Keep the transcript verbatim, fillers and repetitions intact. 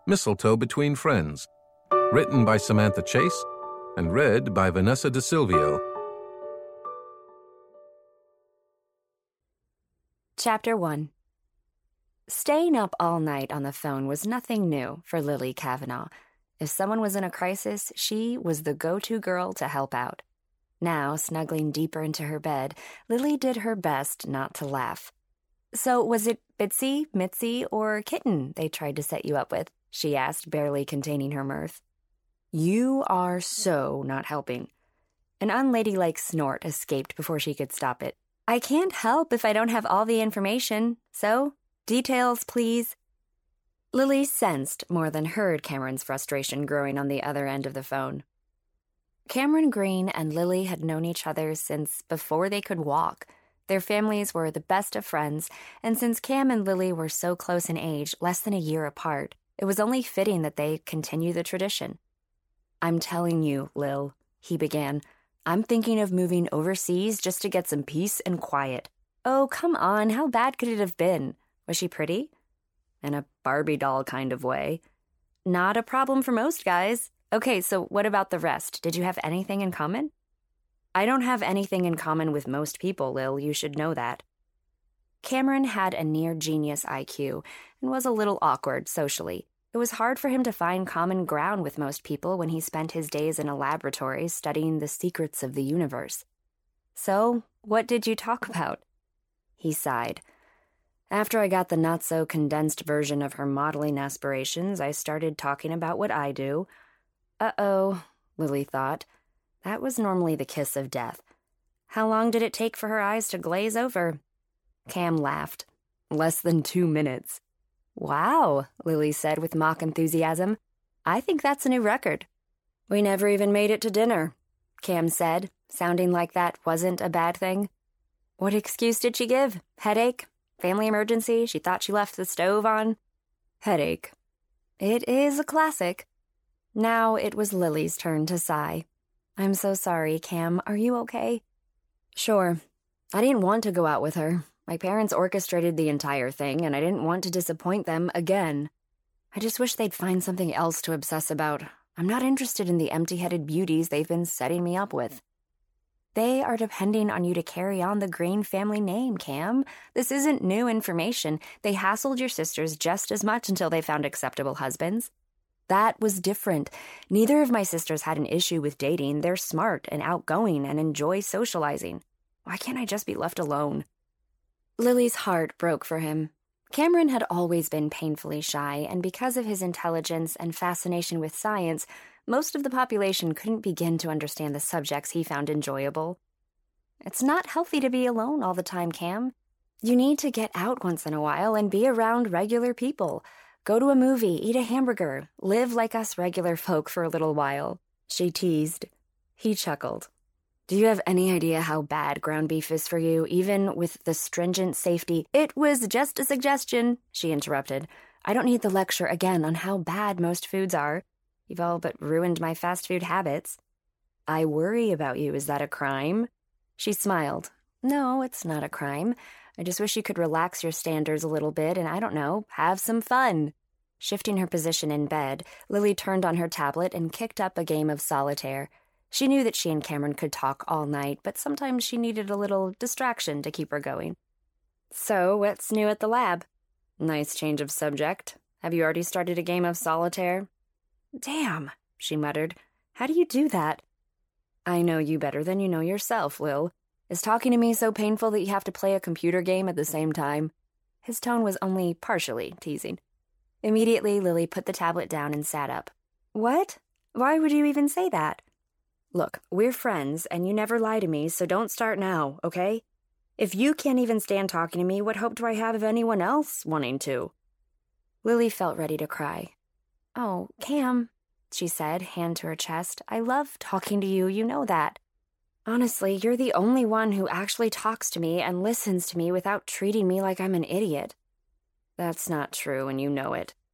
Mistletoe Between Friends, written by Samantha Chase and read by Vanessa DeSilvio. Chapter one. Staying up all night on the phone was nothing new for Lily Kavanaugh. If someone was in a crisis, she was the go-to girl to help out. Now, snuggling deeper into her bed, Lily did her best not to laugh. "So was it Bitsy, Mitzi, or Kitten they tried to set you up with?" she asked, barely containing her mirth. "You are so not helping." An unladylike snort escaped before she could stop it. "I can't help if I don't have all the information, so details, please." Lily sensed more than heard Cameron's frustration growing on the other end of the phone. Cameron Green and Lily had known each other since before they could walk. Their families were the best of friends, and since Cam and Lily were so close in age, less than a year apart, it was only fitting that they continue the tradition. "I'm telling you, Lil," he began, "I'm thinking of moving overseas just to get some peace and quiet." "Oh, come on, how bad could it have been? Was she pretty?" "In a Barbie doll kind of way." "Not a problem for most guys. Okay, so what about the rest? Did you have anything in common?" "I don't have anything in common with most people, Lil. You should know that." Cameron had a near-genius I Q and was a little awkward socially. It was hard for him to find common ground with most people when he spent his days in a laboratory studying the secrets of the universe. "So, what did you talk about?" He sighed. "After I got the not-so-condensed version of her modeling aspirations, I started talking about what I do." Uh-oh, Lily thought. That was normally the kiss of death. How long did it take for her eyes to glaze over? Cam laughed. "Less than two minutes." "Wow," Lily said with mock enthusiasm. "I think that's a new record." "We never even made it to dinner," Cam said, sounding like that wasn't a bad thing. "What excuse did she give? Headache? Family emergency? She thought she left the stove on?" "Headache." "It is a classic." Now it was Lily's turn to sigh. "I'm so sorry, Cam. Are you okay?" "Sure. I didn't want to go out with her. My parents orchestrated the entire thing, and I didn't want to disappoint them again. I just wish they'd find something else to obsess about. I'm not interested in the empty-headed beauties they've been setting me up with." "They are depending on you to carry on the Green family name, Cam. This isn't new information. They hassled your sisters just as much until they found acceptable husbands." "That was different. Neither of my sisters had an issue with dating. They're smart and outgoing and enjoy socializing. Why can't I just be left alone?" Lily's heart broke for him. Cameron had always been painfully shy, and because of his intelligence and fascination with science, most of the population couldn't begin to understand the subjects he found enjoyable. "It's not healthy to be alone all the time, Cam. You need to get out once in a while and be around regular people. Go to a movie, eat a hamburger, live like us regular folk for a little while," she teased. He chuckled. "Do you have any idea how bad ground beef is for you, even with the stringent safety—" "It was just a suggestion," she interrupted. "I don't need the lecture again on how bad most foods are. You've all but ruined my fast food habits." "I worry about you. Is that a crime?" She smiled. "No, it's not a crime. I just wish you could relax your standards a little bit and, I don't know, have some fun." Shifting her position in bed, Lily turned on her tablet and kicked up a game of solitaire. She knew that she and Cameron could talk all night, but sometimes she needed a little distraction to keep her going. "So, what's new at the lab?" "Nice change of subject. Have you already started a game of solitaire?" "Damn," she muttered. "How do you do that?" "I know you better than you know yourself, Lil. Is talking to me so painful that you have to play a computer game at the same time?" His tone was only partially teasing. Immediately, Lily put the tablet down and sat up. "What? Why would you even say that?" "Look, we're friends, and you never lie to me, so don't start now, okay? If you can't even stand talking to me, what hope do I have of anyone else wanting to?" Lily felt ready to cry. "Oh, Cam," she said, hand to her chest, "I love talking to you, you know that. Honestly, you're the only one who actually talks to me and listens to me without treating me like I'm an idiot." "That's not true, and you know it."